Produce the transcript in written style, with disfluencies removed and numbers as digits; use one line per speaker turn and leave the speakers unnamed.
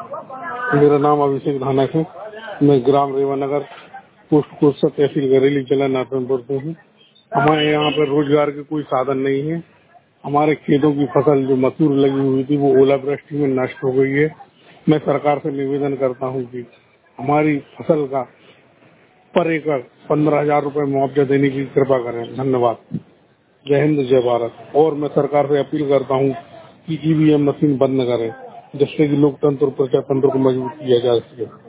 मेरा नाम अभिषेक धानक है। मैं ग्राम रेवानगर पोस्ट कोस्टा तहसील घरेली जिला नारायणपुर से हूँ। हमारे यहाँ पर रोजगार के कोई साधन नहीं है। हमारे खेतों की फसल जो मसूर लगी हुई थी वो ओलावृष्टि में नष्ट हो गई है। मैं सरकार से निवेदन करता हूँ कि हमारी फसल का पर एकड़ 15,000 रुपए मुआवजा देने की कृपा करें। धन्यवाद। जय हिंद, जय भारत। और मैं सरकार से अपील करता हूँ कि ईवीएम मशीन बंद करें, जिससे कि लोकतंत्र और प्रजातंत्र को मजबूत किया जा सके।